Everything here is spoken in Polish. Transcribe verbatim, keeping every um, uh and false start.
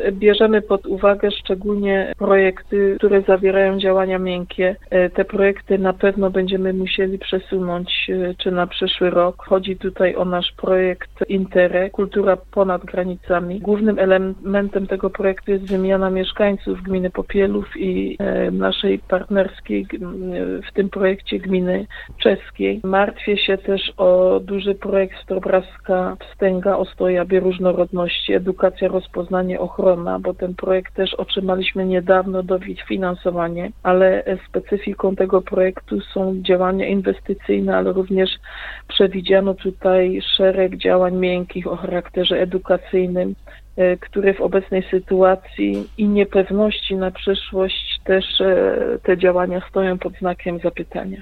bierzemy pod uwagę szczególnie projekty, które zawierają działania miękkie. Te projekty na pewno będziemy musieli przesunąć czy na przyszły rok. Chodzi tutaj o nasz projekt Interreg, kultura ponad granicami. Głównym elementem tego projektu jest wymiana mieszkańców gminy Popielów i naszej partnerskiej w tym projekcie gminy czeskiej. Martwię się też o duży projekt Strobraska Wstęga, Ostoja, Bioróżnorodności, Edukacja, Rozpoznanie, Ochrona, bo ten projekt też otrzymaliśmy niedawno dofinansowanie, ale specyfiką tego projektu są działania inwestycyjne, ale również przewidziano tutaj szereg działań miękkich o charakterze edukacyjnym, które w obecnej sytuacji i niepewności na przyszłość też te działania stoją pod znakiem zapytania.